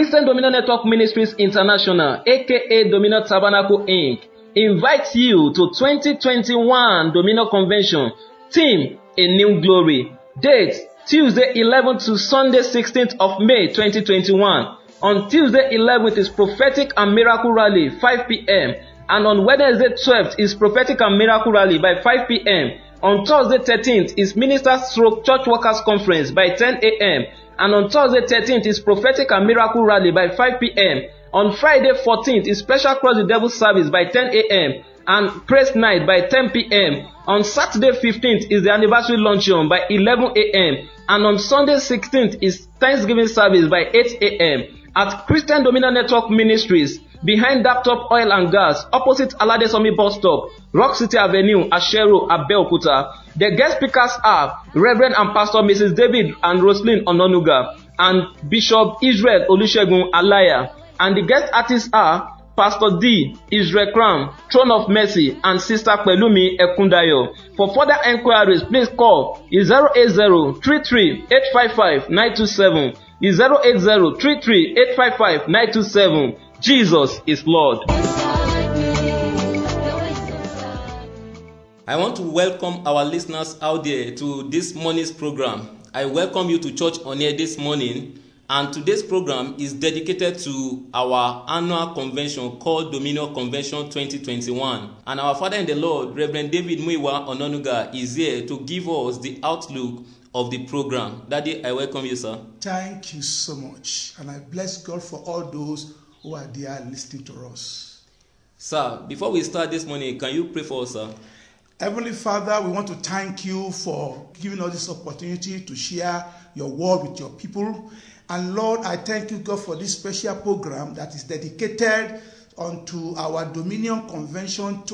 Christian Dominion Network Ministries International, aka Dominion Tabernacle Inc., invites you to 2021 Dominion Convention. Theme, A New Glory. Date, Tuesday 11th to Sunday 16th of May 2021. On Tuesday 11th is Prophetic and Miracle Rally, 5 p.m. And on Wednesday 12th is Prophetic and Miracle Rally by 5 p.m. On Thursday 13th is Minister/Church Workers Conference by 10 a.m. And on Thursday 13th is Prophetic and Miracle Rally by 5 p.m. On Friday 14th is Special Cross the Devil Service by 10 a.m. and Praise Night by 10 p.m. On Saturday 15th is the Anniversary Luncheon by 11 a.m. And on Sunday 16th is Thanksgiving Service by 8 a.m. at Christian Dominion Network Ministries, behind Daptop Oil and Gas, opposite Aladesomi Bus Stop, Rock City Avenue, Ashero, Abeokuta. The guest speakers are Reverend and Pastor Mrs. David and Roslyn Ononuga and Bishop Israel Olusegun Alaya. And the guest artists are Pastor D. Israel Crown, Throne of Mercy, and Sister Pelumi Ekundayo. For further enquiries, please call 080-33-855-927. 080-33-855-927. Jesus is Lord. I want to welcome our listeners out there to this morning's program. I welcome you to Church on Air this morning, and today's program is dedicated to our annual convention called Dominion Convention 2021. And our Father in the Lord, Reverend David Muiwa Ononuga, is here to give us the outlook of the program. Daddy, I welcome you, sir. Thank you so much, and I bless God for all those who are there listening to us. Sir, before we start this morning, can you pray for us, sir? Heavenly Father, we want to thank you for giving us this opportunity to share your word with your people. And Lord, I thank you, God, for this special program that is dedicated unto our Dominion Convention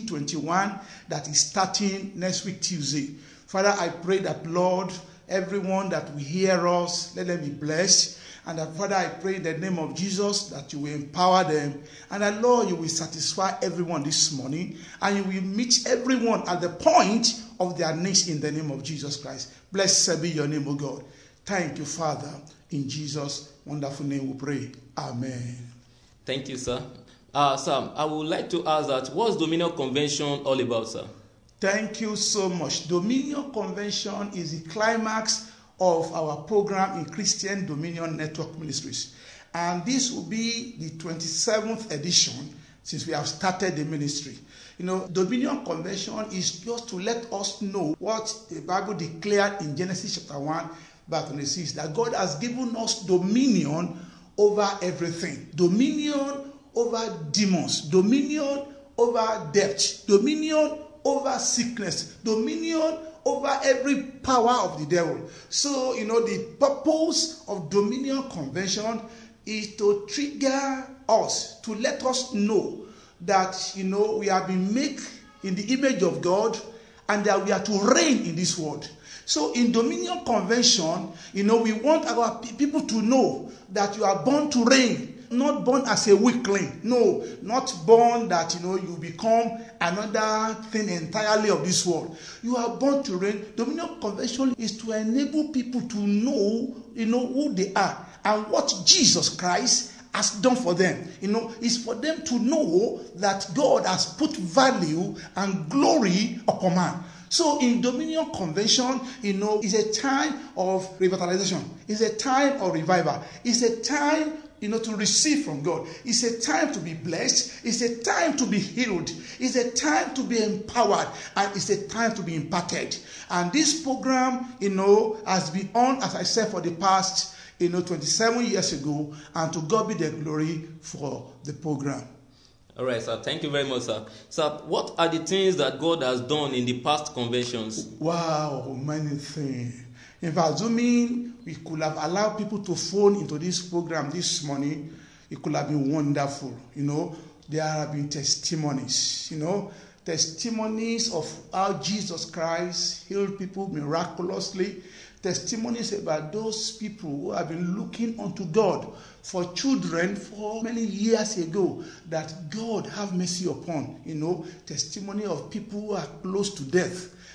2021 that is starting next week, Tuesday. Father, I pray that, Lord, everyone that will hear us, let them be blessed. And that, Father, I pray in the name of Jesus that you will empower them. And that, Lord, you will satisfy everyone this morning. And you will meet everyone at the point of their needs in the name of Jesus Christ. Blessed be your name, O God. Thank you, Father. In Jesus' wonderful name we pray. Amen. Thank you, sir. Sir, I would like to ask that, what's Dominion Convention all about, sir? Thank you so much. Dominion Convention is the climax of our program in Christian Dominion Network Ministries. And this will be the 27th edition since we have started the ministry. You know, Dominion Convention is just to let us know what the Bible declared in Genesis chapter 1, verse 26, that God has given us dominion over everything. Dominion over demons. Dominion over death. Dominion over sickness. Dominion over every power of the devil. So, you know, the purpose of Dominion Convention is to trigger us, to let us know that, you know, we have been made in the image of God and that we are to reign in this world. So in Dominion Convention, you know, we want our people to know that you are born to reign. Not born as a weakling. No, not born that, you know, you become another thing entirely of this world. You are born to reign. Dominion Convention is to enable people to know, you know, who they are and what Jesus Christ has done for them. You know, it's for them to know that God has put value and glory upon man. So in Dominion Convention, you know, it's a time of revitalization. It's a time of revival. It's a time, you know, to receive from God. It's a time to be blessed. It's a time to be healed. It's a time to be empowered. And it's a time to be imparted. And this program, you know, has been on, as I said, for the past, you know, 27 years ago. And to God be the glory for the program. All right, sir. Thank you very much, sir. Sir, what are the things that God has done in the past conventions? Wow, many things. In fact, assuming we could have allowed people to phone into this program this morning, it could have been wonderful. You know, there have been testimonies, you know, testimonies of how Jesus Christ healed people miraculously, testimonies about those people who have been looking unto God for children for many years ago that God have mercy upon. You know, testimony of people who are close to death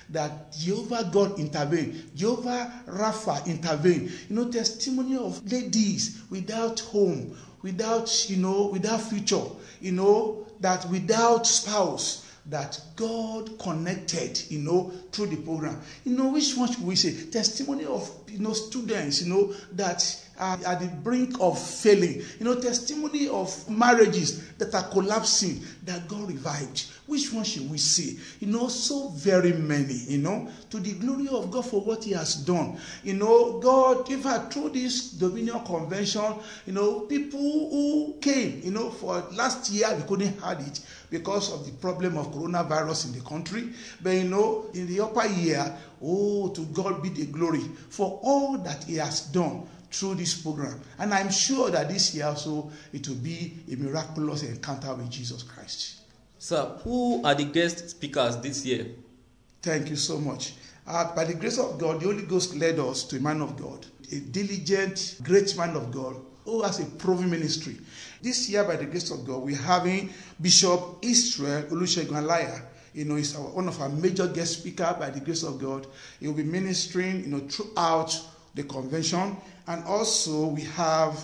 that Jehovah God intervened, Jehovah Rapha intervened. Testimony of ladies without home, without future, that without spouse, that God connected, through the program. Which one should we say? Testimony of, students, that are at the brink of failing. Testimony of marriages that are collapsing, that God revived. Which one should we say? So very many, to the glory of God for what He has done. God, in fact, through this Dominion Convention, people who came, for last year, we couldn't have it because of the problem of coronavirus in the country. But, in the upper year, to God be the glory for all that He has done through this program. And I'm sure that this year also it will be a miraculous encounter with Jesus Christ. Sir, who are the guest speakers this year? Thank you so much. By the grace of God, the Holy Ghost led us to a man of God, a diligent, great man of God, who has a proven ministry. This year, by the grace of God, we're having Bishop Israel Olusegun Alaya. He's one of our major guest speakers by the grace of God. He will be ministering, throughout the convention. And also we have,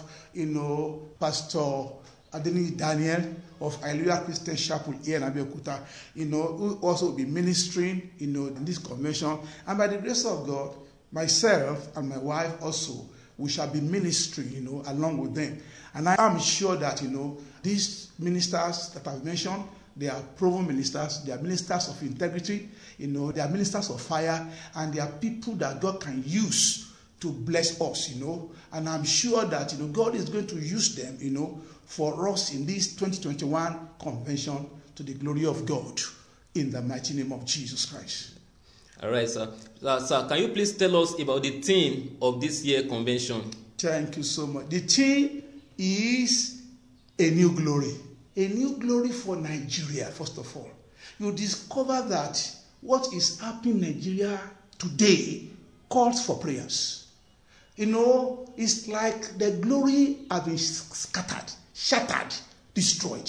Pastor Adeni Daniel of Hallelujah Christian Chapel here in Abeokuta, who also will be ministering, in this convention. And by the grace of God, myself and my wife also, we shall be ministering, along with them. And I am sure that, these ministers that I've mentioned, they are proven ministers, they are ministers of integrity, they are ministers of fire, and they are people that God can use to bless us, and I'm sure that, God is going to use them, for us in this 2021 convention to the glory of God, in the mighty name of Jesus Christ. All right, sir. Sir, can you please tell us about the theme of this year's convention? Thank you so much. The theme is a new glory. A new glory for Nigeria, first of all. You discover that what is happening in Nigeria today calls for prayers. It's like the glory has been scattered, shattered, destroyed.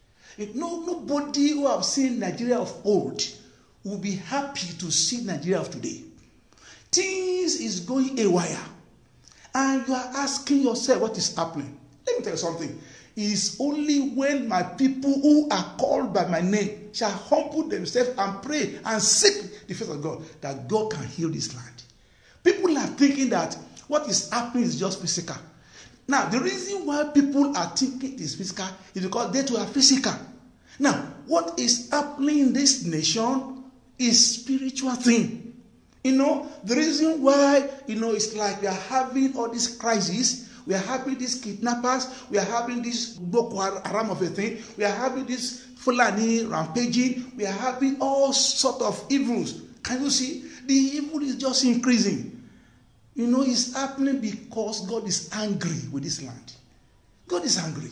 Nobody who have seen Nigeria of old will be happy to see Nigeria of today. Things is going haywire. And you are asking yourself what is happening. Let me tell you something. It's only when my people who are called by my name shall humble themselves and pray and seek the face of God that God can heal this land. People are thinking that what is happening is just physical. Now, the reason why people are thinking it is physical is because they too are physical. Now, what is happening in this nation is spiritual thing. The reason why, it's like we are having all these crises, we are having these kidnappers, we are having this Boko Haram of a thing, we are having this Fulani rampaging, we are having all sort of evils. Can you see? The evil is just increasing. It's happening because God is angry with this land. God is angry.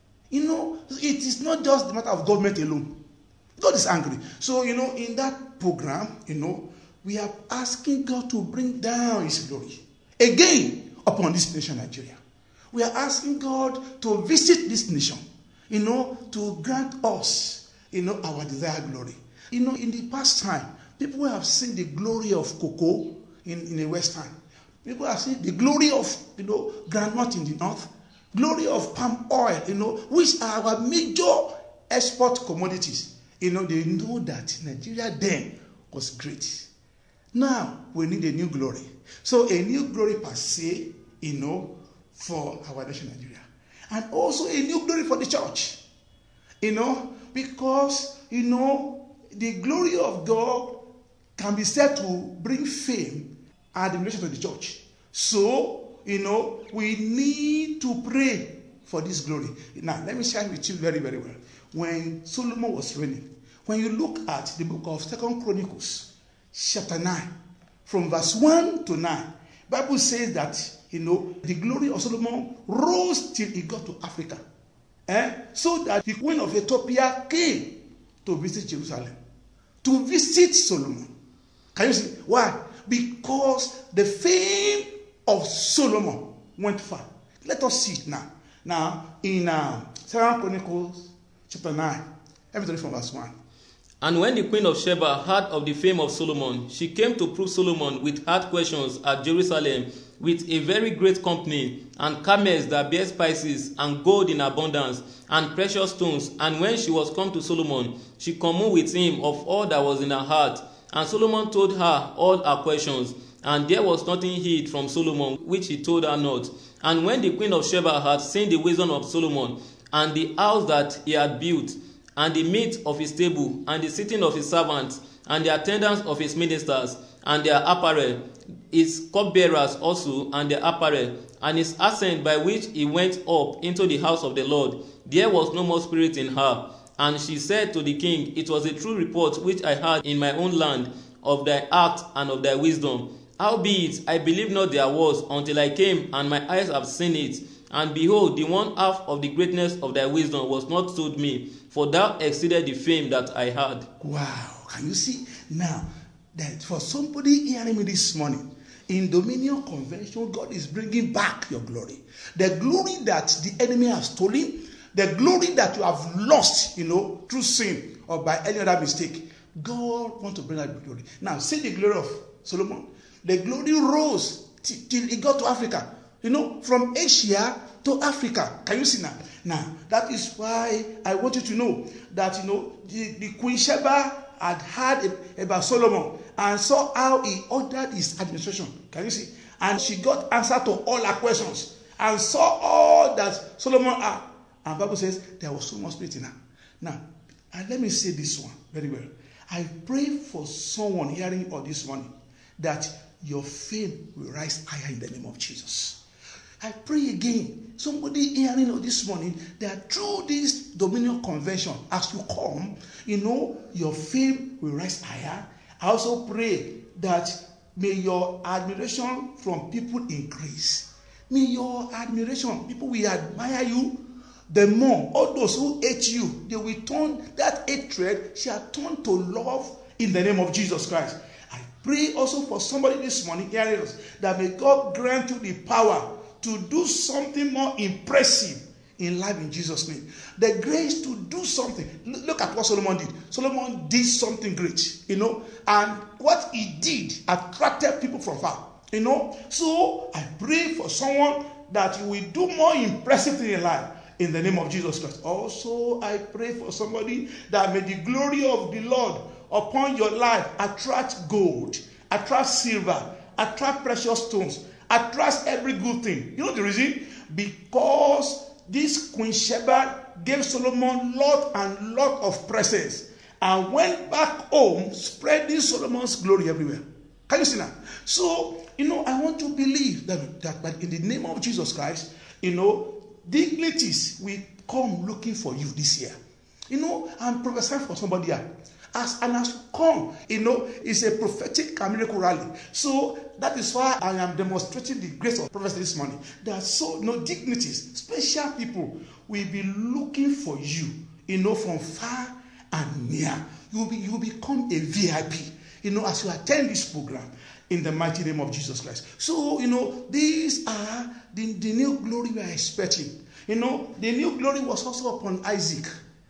It is not just the matter of government alone. God is angry. So, in that program, we are asking God to bring down His glory again upon this nation, Nigeria. We are asking God to visit this nation, to grant us, our desired glory. In the past time, people have seen the glory of cocoa in the western. People have seen the glory of, groundnut in the north, glory of palm oil, which are our major export commodities. They know that Nigeria then was great. Now, we need a new glory. So, a new glory per se, for our nation, Nigeria. And also a new glory for the church. Because, the glory of God can be said to bring fame and admiration to the church. So, we need to pray for this glory. Now, let me share with you very, very well. When Solomon was reigning, when you look at the book of 2 Chronicles, chapter 9, from verse 1 to 9, Bible says that, the glory of Solomon rose till he got to Africa. So that the queen of Ethiopia came to visit Jerusalem, to visit Solomon. Can you see? Why? Because the fame of Solomon went far. Let us see it now. Now, in 2 Chronicles chapter 9, let me read from verse 1. And when the queen of Sheba heard of the fame of Solomon, she came to prove Solomon with hard questions at Jerusalem with a very great company, and camels that bear spices, and gold in abundance, and precious stones. And when she was come to Solomon, she communed with him of all that was in her heart. And Solomon told her all her questions, and there was nothing hid from Solomon which he told her not. And when the queen of Sheba had seen the wisdom of Solomon, and the house that he had built, and the meat of his table, and the sitting of his servants, and the attendance of his ministers, and their apparel, his cupbearers also, and their apparel, and his ascent by which he went up into the house of the Lord, there was no more spirit in her. And she said to the king, It was a true report which I heard in my own land of thy act and of thy wisdom. Howbeit, I believed not their words until I came, and my eyes have seen it. And behold, the one half of the greatness of thy wisdom was not told me, for thou exceeded the fame that I had. Wow. Can you see? Now, that for somebody hearing me this morning, in Dominion Convention, God is bringing back your glory. The glory that the enemy has stolen, the glory that you have lost, through sin or by any other mistake. God wants to bring that glory. Now, see the glory of Solomon. The glory rose till it got to Africa. From Asia to Africa. Can you see now? Now, that is why I want you to know that, the Queen Sheba had heard about Solomon and saw how he ordered his administration. Can you see? And she got answer to all her questions and saw all that Solomon had. And the Bible says there was so much spirit in her. Now, and let me say this one very well. I pray for someone hearing all this morning that your fame will rise higher in the name of Jesus. I pray again, somebody hearing all this morning, that through this Dominion Convention, as you come, your fame will rise higher. I also pray that may your admiration from people increase. May your admiration, people will admire you the more. All those who hate you, they will turn, that hatred shall turn to love in the name of Jesus Christ. I pray also for somebody this morning hearing us, that may God grant you the power to do something more impressive in life in Jesus' name. The grace to do something. Look at what Solomon did. Solomon did something great, and what he did attracted people from far, So I pray for someone that you will do more impressive things in life in the name of Jesus Christ. Also, I pray for somebody that may the glory of the Lord upon your life attract gold, attract silver, attract precious stones, attracts every good thing. You know the reason? Because this Queen Sheba gave Solomon lot and lot of presents and went back home spreading Solomon's glory everywhere. Can you see that? So, I want to believe that in the name of Jesus Christ, dignities will come looking for you this year. I'm prophesying for somebody here. As you come, it's a prophetic and miracle rally. So that is why I am demonstrating the grace of prophecy this morning. There are dignities, special people will be looking for you, from far and near. You will become a VIP, as you attend this program in the mighty name of Jesus Christ. So, these are the new glory we are expecting. The new glory was also upon Isaac.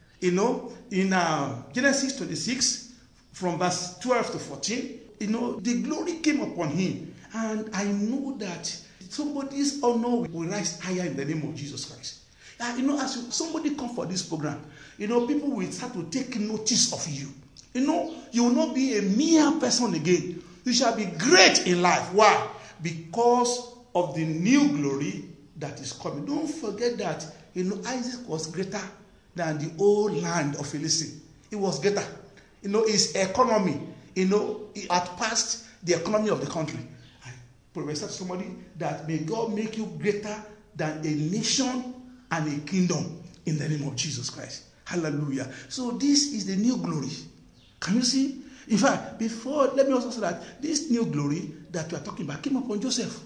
In Genesis 26, from verse 12 to 14, the glory came upon him. And I know that somebody's honor will rise higher in the name of Jesus Christ. As somebody come for this program, people will start to take notice of you. You will not be a mere person again. You shall be great in life. Why? Because of the new glory that is coming. Don't forget that, Isaac was greater than the old land of Philistine. It was greater. His economy, it had passed the economy of the country. I prophesy to somebody that may God make you greater than a nation and a kingdom in the name of Jesus Christ. Hallelujah. So this is the new glory. Can you see? In fact, let me also say that this new glory that we are talking about came upon Joseph.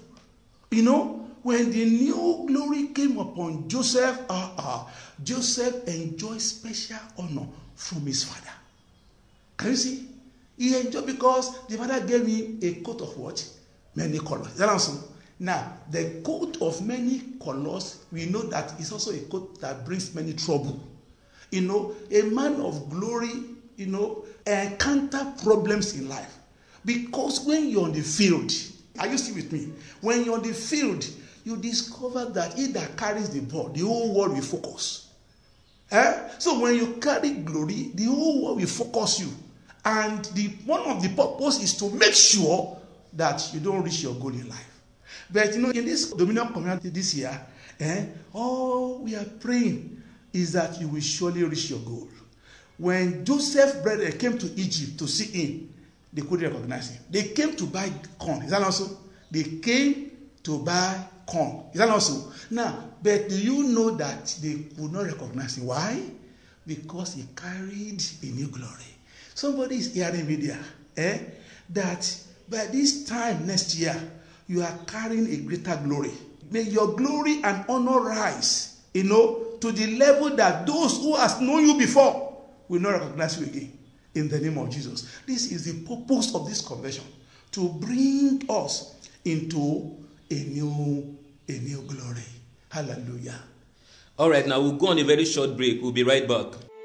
When the new glory came upon Joseph, Joseph enjoyed special honor from his father. Can you see? He enjoyed because the father gave him a coat of what? Many colors. Is that answer? Now, the coat of many colors, we know that is also a coat that brings many trouble. A man of glory encounter problems in life. Because when you're on the field, are you still with me? When you're on the field, you discover that he that carries the ball, the whole world will focus. So when you carry glory, the whole world will focus you. And one of the purpose is to make sure that you don't reach your goal in life. But in this Dominion community this year, all we are praying is that you will surely reach your goal. When Joseph's brethren came to Egypt to see him, they couldn't recognize him. They came to buy corn. Is that also? They came to buy corn. Is that also? Now, but do you know that they could not recognize him? Why? Because he carried a new glory. Somebody is hearing me there, that by this time next year, you are carrying a greater glory. May your glory and honor rise, to the level that those who have known you before will not recognize you again. In the name of Jesus. This is the purpose of this convention, to bring us into a new glory. Hallelujah. All right, now we'll go on a very short break. We'll be right back.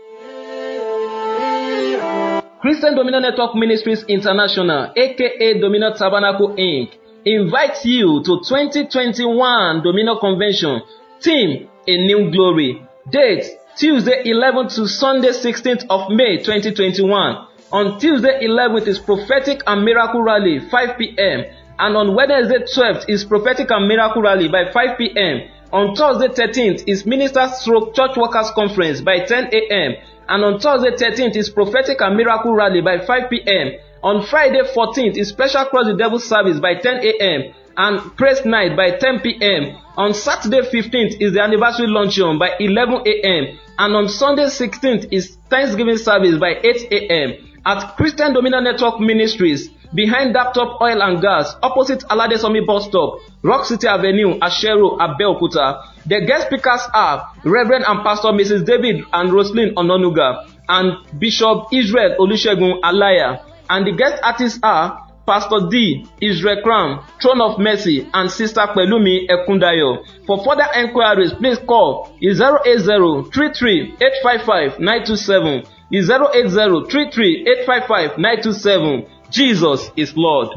Christian Dominion Network Ministries International, aka Dominion Tabernacle Inc., invites you to 2021 Dominion Convention. Theme, A New Glory. Date, Tuesday 11th to Sunday 16th of May 2021. On Tuesday 11th is Prophetic and Miracle Rally 5 p.m. And on Wednesday 12th is Prophetic and Miracle Rally by 5 p.m. On Thursday 13th is Minister/Church Workers Conference by 10 a.m. And on Thursday 13th is Prophetic and Miracle Rally by 5 p.m. On Friday 14th is Special Cross the Devil Service by 10 a.m. and Praise Night by 10 p.m. On Saturday 15th is the Anniversary Luncheon by 11 a.m. And on Sunday 16th is Thanksgiving Service by 8 a.m. at Christian Dominion Network Ministries, behind Daptop Oil and Gas, opposite Alade Somi Bus Stop, Rock City Avenue, Ashero, Abeokuta. The guest speakers are Reverend and Pastor Mrs. David and Roslyn Ononuga and Bishop Israel Olusegun Alaya. And the guest artists are Pastor D. Israel Kram, Throne of Mercy, and Sister Pelumi Ekundayo. For further enquiries, please call 080-33-855-927. 080-33-855-927. Jesus is Lord.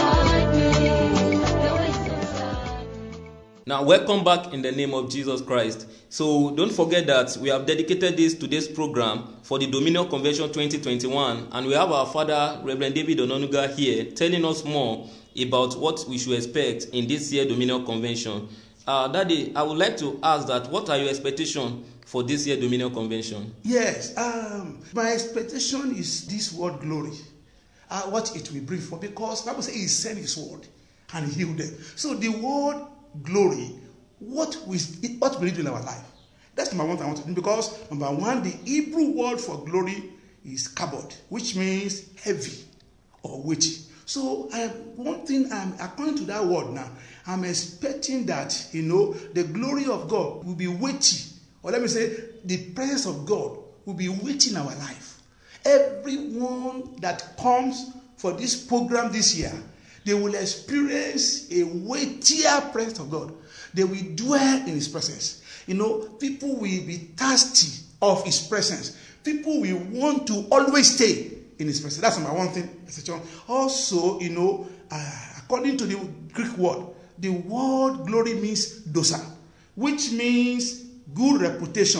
Now, welcome back in the name of Jesus Christ. So, don't forget that we have dedicated today's program for the Dominion Convention 2021, and we have our father, Reverend David Ononuga, here telling us more about what we should expect in this year's Dominion Convention. Daddy, I would like to ask that, what are your expectations for this year's Dominion Convention? Yes, my expectation is this word glory. What it will bring for, because the Bible says he sent his word and healed them. So the word glory, what will it do in our life? That's number one thing I want to do, because number one, the Hebrew word for glory is kabod, which means heavy or weighty. So one thing, according to that word now, I'm expecting that, the glory of God will be weighty, or let me say, the presence of God will be weighty in our life. Everyone that comes for this program this year, they will experience a weightier presence of God. They will dwell in his presence. People will be thirsty of his presence. People will want to always stay in his presence. That's number one thing. Also, according to the Greek word, the word glory means dosa, which means good reputation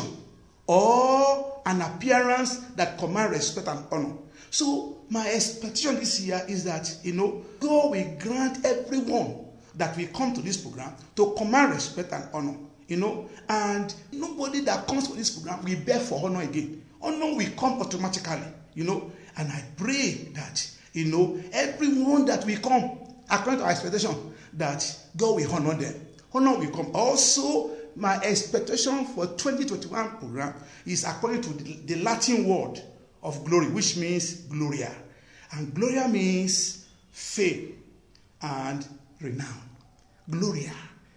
or an appearance that commands respect and honor. So my expectation this year is that, God will grant everyone that will come to this program to command respect and honor, and nobody that comes to this program will beg for honor again. Honor will come automatically, and I pray that, everyone that will come, according to our expectation, that God will honor them. Honor will come. Also, my expectation for 2021 program is according to the Latin word of glory, which means gloria. And gloria means fame and renown. Gloria.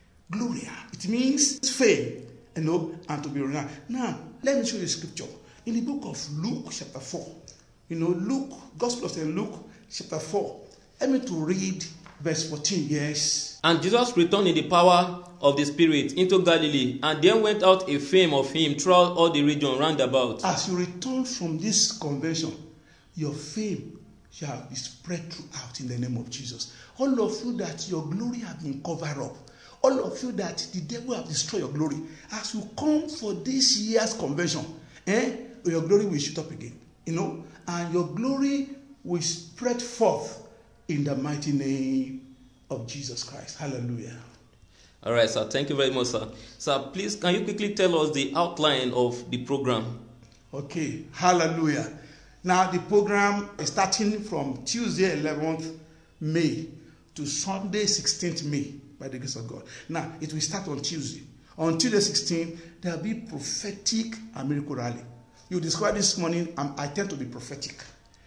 It means fame, and to be renowned. Now, let me show you a scripture. In the book of Luke chapter 4. Luke, Gospel of St. Luke chapter 4. Let me to read verse 14, yes. And Jesus returned in the power of the Spirit into Galilee, and there went out a fame of him throughout all the region round about. As you return from this convention, your fame shall be spread throughout in the name of Jesus. All of you that your glory have been covered up, all of you that the devil have destroyed your glory, as you come for this year's convention, your glory will shoot up again, and your glory will spread forth in the mighty name of Jesus Christ. Hallelujah. All right, sir. Thank you very much, sir. Sir, please, can you quickly tell us the outline of the program? Okay. Hallelujah. Now, the program is starting from Tuesday, 11th May to Sunday, 16th May, by the grace of God. Now, it will start on Tuesday. On Tuesday, 16th, there will be prophetic and miracle rally. You described this morning, I tend to be prophetic.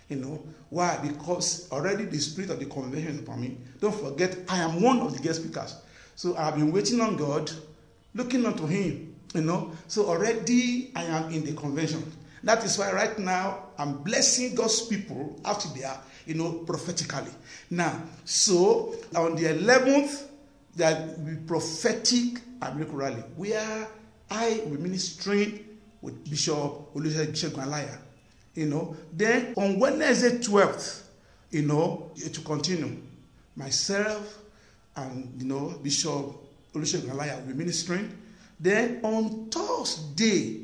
Why? Because already the spirit of the convention is upon me. Don't forget, I am one of the guest speakers. So I've been waiting on God, looking unto Him, So already I am in the convention. That is why right now I'm blessing God's people out there, prophetically. Now, so on the 11th, there will be prophetic and miracle rally, where I will be ministering with Bishop Gwanlaya. Then on Wednesday 12th, it will continue. Myself and Bishop Olusegun Gwanlaya will be ministering. Then on Thursday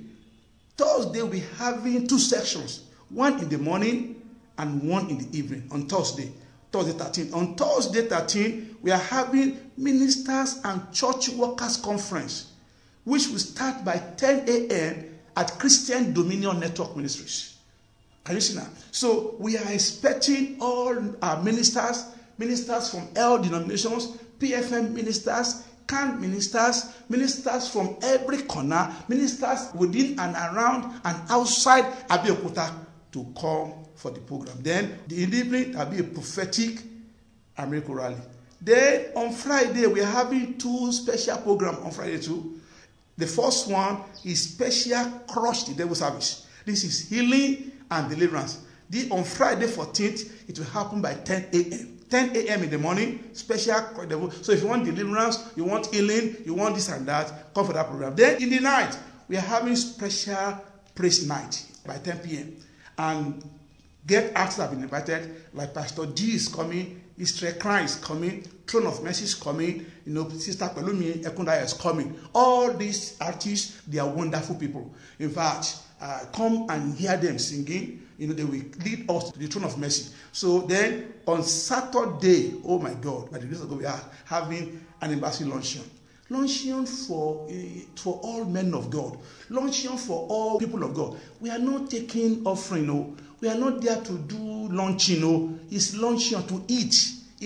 we're having two sections, one in the morning and one in the evening. On Thursday 13. On Thursday 13, we are having ministers and church workers conference, which will start by 10 a.m. at Christian Dominion Network Ministries. Can you see now? So we are expecting all our ministers from all denominations, PFM ministers, CAN ministers from every corner, ministers within and around and outside Abeokuta to come for the program. Then the evening there will be a prophetic and miracle rally. Then on Friday we are having two special programs on Friday too. The first one is special Crush the Devil service. This is healing and deliverance. On Friday 14th, it will happen by 10 a.m. 10 a.m. in the morning, special devil. So if you want deliverance, you want healing, you want this and that, come for that program. Then in the night, we are having special praise night by 10 p.m. And get artists have been invited, like Pastor G is coming, Israel Cry is coming, Throne of Mercy is coming, Sister Pelumi Ekunda is coming. All these artists, they are wonderful people. In fact, come and hear them singing. They will lead us to the Throne of Mercy. So then on Saturday, oh my God, by the grace of God, we are having an embassy luncheon. Luncheon for all men of God. Luncheon for all people of God. We are not taking offering, We are not there to do luncheon, It's luncheon to eat,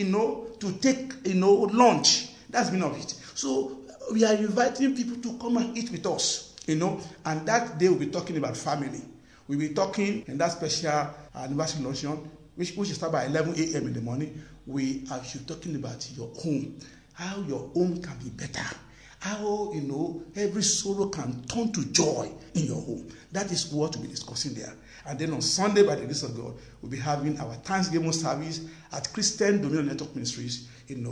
to take, lunch. That's the meaning of it. So we are inviting people to come and eat with us, and that day we'll be talking about family. We'll be talking in that special anniversary luncheon, which will start by 11 a.m. in the morning. We are talking about your home, how your home can be better, how, every sorrow can turn to joy in your home. That is what we'll be discussing there. And then on Sunday, by the grace of God, we'll be having our Thanksgiving service at Christian Dominion Network Ministries,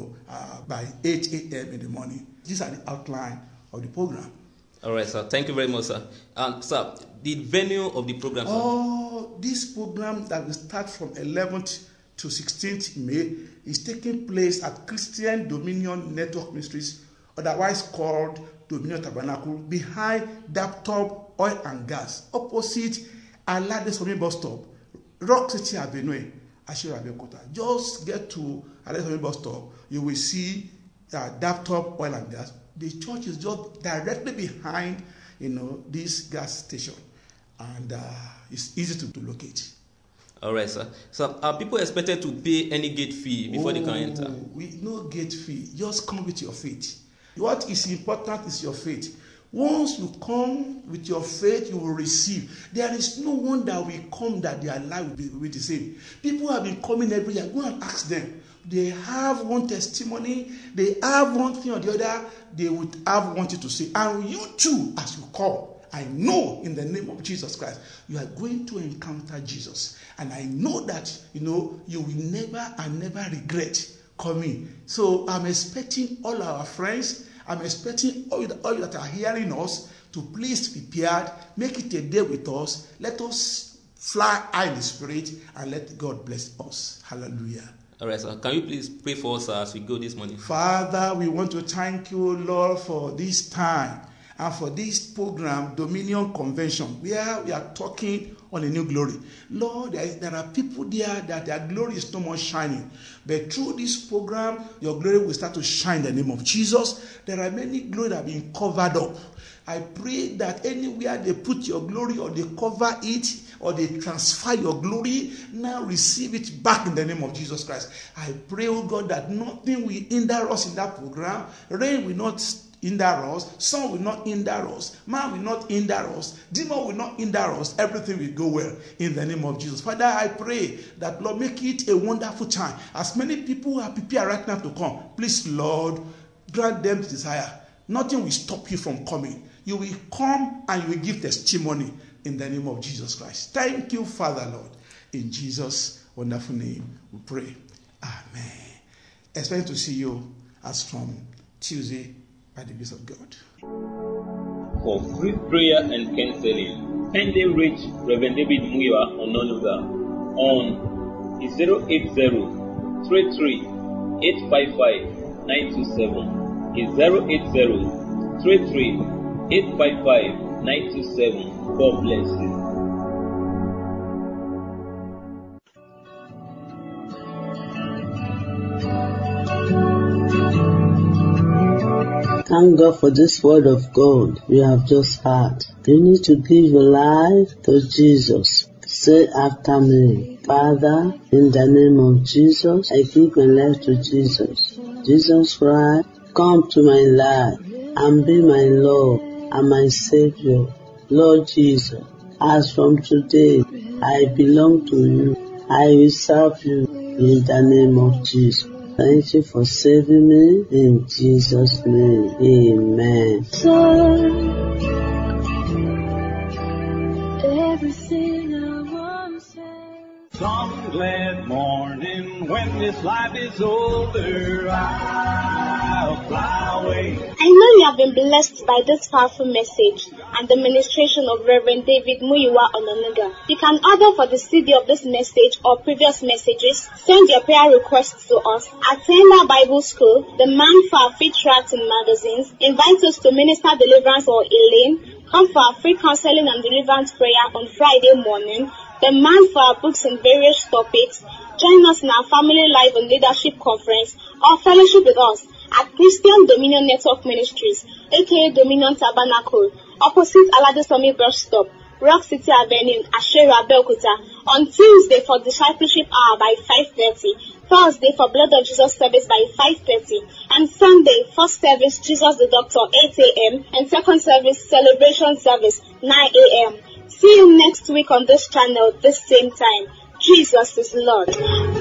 by 8 a.m. in the morning. These are the outline of the program. All right, sir. Thank you very much, sir. And, sir, the venue of the program, sir? Oh, this program that will start from 11th to 16th May is taking place at Christian Dominion Network Ministries, otherwise called Dominion Tabernacle, behind Daptop Oil and Gas, opposite Alade Somi bus stop, Rock City Avenue, Ashira Abeokuta. Just get to Alade Somi bus stop, you will see Daptop Oil and Gas. The church is just directly behind, this gas station, and it's easy to locate. All right, sir. So are people expected to pay any gate fee before they can enter? No gate fee. Just come with your faith. What is important is your faith. Once you come with your faith, you will receive. There is no one that will come that their life will be the same. People have been coming every year. Go and ask them. They have one testimony. They have one thing or the other. They would have wanted to say. And you too, as you come, I know in the name of Jesus Christ, you are going to encounter Jesus. And I know that, you will never and never regret coming. So I'm expecting all our friends, I'm expecting all that are hearing us to please prepare, make it a day with us. Let us fly high in the spirit, and let God bless us. Hallelujah. All right, sir. Can you please pray for us as we go this morning? Father, we want to thank you, Lord, for this time and for this program, Dominion Convention, where we are talking on a new glory. Lord, there are people there that their glory is no more shining. But through this program, your glory will start to shine in the name of Jesus. There are many glory that have been covered up. I pray that anywhere they put your glory or they cover it or they transfer your glory, now receive it back in the name of Jesus Christ. I pray, oh God, that nothing will hinder us in that program. Rain will not hinder us. Sun will not hinder us. Man will not hinder us. Demon will not hinder us. Everything will go well in the name of Jesus. Father, I pray that, Lord, make it a wonderful time. As many people are prepared right now to come, please, Lord, grant them the desire. Nothing will stop you from coming. You will come and you will give testimony in the name of Jesus Christ. Thank you, Father, Lord. In Jesus' wonderful name, we pray. Amen. Expect to see you as from Tuesday by the grace of God. For free prayer and counseling, kindly reach Reverend David Muyiwa Ononuga on 080-33-855-927. 080-33-855-927. God bless you. Thank God for this word of God we have just heard. You need to give your life to Jesus. Say after me, Father, in the name of Jesus, I give my life to Jesus. Jesus Christ, come to my life and be my Lord and my Savior. Lord Jesus, as from today, I belong to you. I will serve you in the name of Jesus. Thank you for saving me in Jesus' name. Amen. Everything I want to say. Some glad morning when this life is over, I'll fly away. I know you have been blessed by this powerful message and the ministration of Reverend David Muyiwa Ononuga. You can order for the CD of this message or previous messages. Send your prayer requests to us. Attend our Bible School, the Man for Our Free Tracts and Magazines. Invite us to minister deliverance or Elaine. Come for our free counseling and deliverance prayer on Friday morning. The Man for Our Books and various topics. Join us in our Family Life and Leadership Conference or fellowship with us at Christian Dominion Network Ministries, aka Dominion Tabernacle, opposite Aladesomi Bus Stop, Rock City Avenue, Ashera, Belkuta, on Tuesday for Discipleship Hour by 5:30, Thursday for Blood of Jesus service by 5:30, and Sunday, first service Jesus the Doctor 8 a.m. and second service Celebration service 9 a.m. See you next week on this channel, this same time. Jesus is Lord.